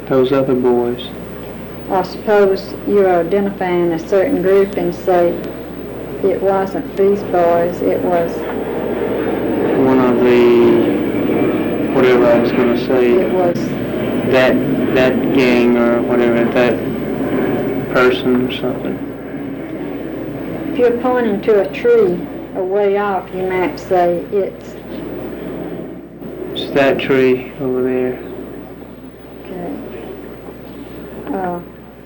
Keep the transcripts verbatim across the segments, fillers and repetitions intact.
those other boys. Or suppose you're identifying a certain group and say it wasn't these boys, it was one of the, whatever I was going to say, it was that that gang or whatever, that person or something. If you're pointing to a tree a way off, you might say it's it's that tree over there. Okay. Uh,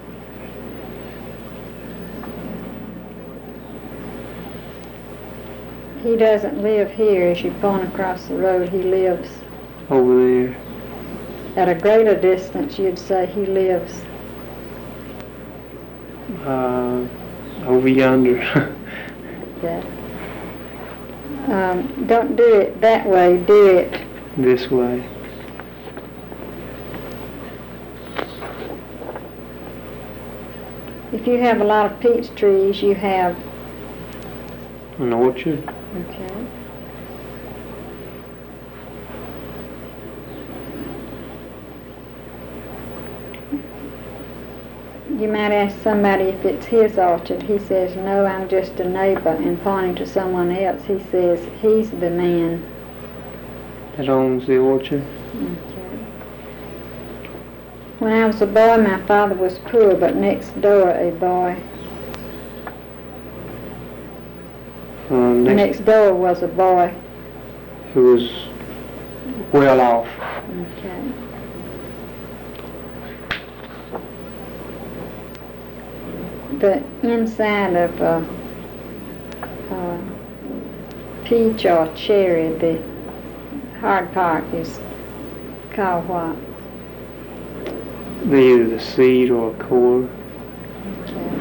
he doesn't live here. As you point across the road, he lives over there. At a greater distance, you'd say he lives uh, over yonder. Okay. Um, don't do it that way, do it this way. If you have a lot of peach trees, you have an orchard. Okay. You might ask somebody if it's his orchard. He says, no, I'm just a neighbor. And pointing to someone else, he says, he's the man that owns the orchard. Okay. When I was a boy, my father was poor, but next door a boy. Um, next, next door was a boy who was well off. Okay. The inside of a, a peach or cherry, the hard part is called what? Either the seed or a core. Okay.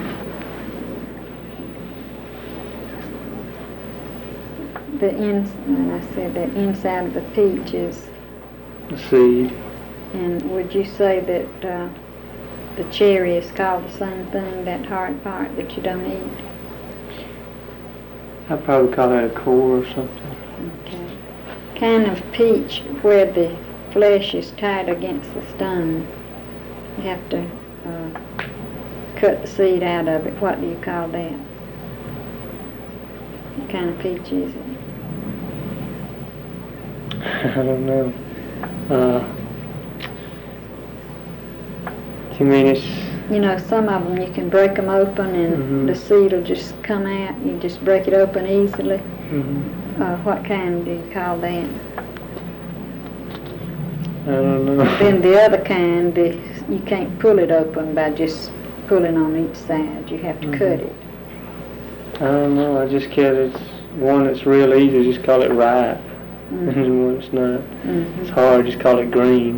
The ins and I said the inside of the peach is the seed. And would you say that uh, the cherry is called the same thing, that hard part that you don't eat? I'd probably call that a core or something. Okay. Kind of peach where the flesh is tied against the stone. You have to uh, cut the seed out of it. What do you call that? What kind of peach is it? I don't know. Uh, you mean it's... You know, some of them you can break them open and mm-hmm. the seed will just come out. You just break it open easily. Mm-hmm. Uh, what kind do you call that? I don't know. Then the other kind, the, you can't pull it open by just pulling on each side. You have to mm-hmm. cut it. I don't know. I just get it. One that's real easy, just call it ripe. Mm-hmm. And one that's not. Mm-hmm. It's hard, just call it green.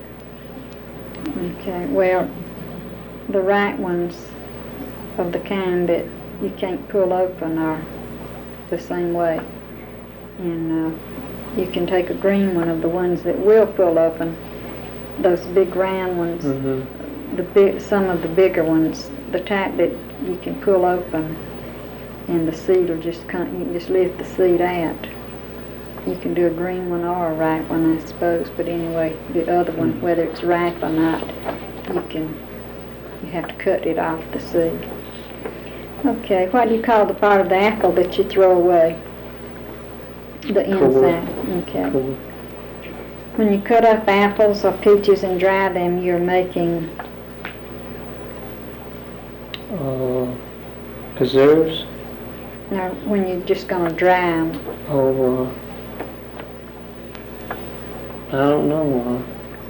Okay, well, the right ones of the kind that you can't pull open are the same way. And uh, you can take a green one of the ones that will pull open. Those big round ones, mm-hmm. the big, some of the bigger ones, the type that you can pull open, and the seed will just come. You can just lift the seed out. You can do a green one or a ripe one, I suppose. But anyway, the other one, mm-hmm. whether it's ripe or not, you can. You have to cut it off the seed. Okay, what do you call the part of the apple that you throw away? The inside. Okay. Cool. When you cut up apples or peaches and dry them, you're making uh, preserves. Now, when you're just going to dry them. Oh, uh, I don't know. Uh,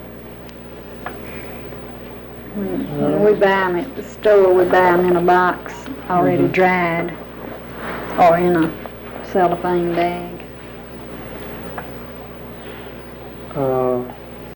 when, when we buy them at the store, we buy them in a box already mm-hmm. dried, or in a cellophane bag. Uh,